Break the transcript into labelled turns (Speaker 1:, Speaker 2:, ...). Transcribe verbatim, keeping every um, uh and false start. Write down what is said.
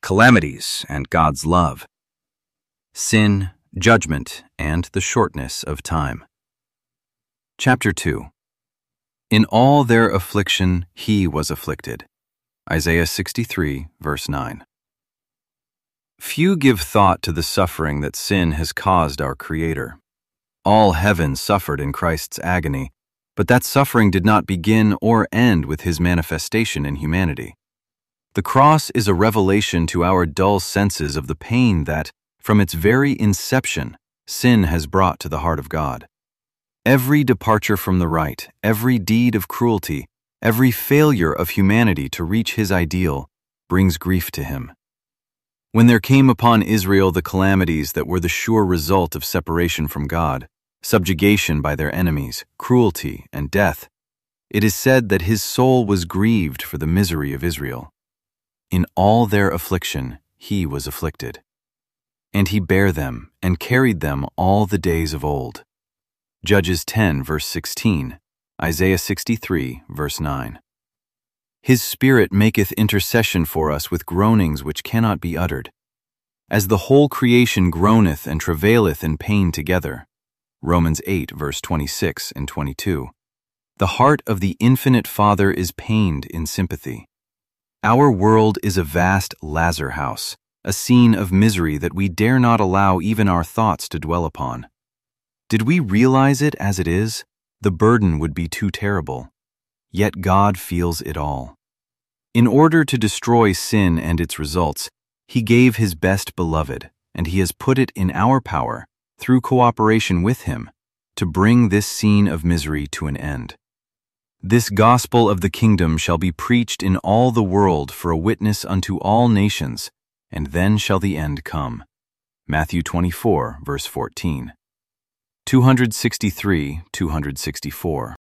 Speaker 1: calamities and God's love. Sin, judgment, and the shortness of time. Chapter two. In all their affliction he was afflicted. Isaiah sixty-three, verse nine. Few give thought to the suffering that sin has caused our Creator. All heaven suffered in Christ's agony, but that suffering did not begin or end with his manifestation in humanity. The cross is a revelation to our dull senses of the pain that, from its very inception, sin has brought to the heart of God. Every departure from the right, every deed of cruelty, every failure of humanity to reach his ideal brings grief to him. When there came upon Israel the calamities that were the sure result of separation from God, subjugation by their enemies, cruelty, and death, it is said that his soul was grieved for the misery of Israel. In all their affliction he was afflicted. And he bare them and carried them all the days of old. Judges ten, verse sixteen, Isaiah sixty-three, verse nine. His Spirit maketh intercession for us with groanings which cannot be uttered. As the whole creation groaneth and travaileth in pain together. Romans eight, verse twenty-six and twenty-two. The heart of the infinite Father is pained in sympathy. Our world is a vast lazar house, a scene of misery that we dare not allow even our thoughts to dwell upon. Did we realize it as it is, the burden would be too terrible. Yet God feels it all. In order to destroy sin and its results, he gave his best beloved, and he has put it in our power, through cooperation with him, to bring this scene of misery to an end. This gospel of the kingdom shall be preached in all the world for a witness unto all nations, and then shall the end come. Matthew twenty-four, verse fourteen. two sixty-three, two sixty-four.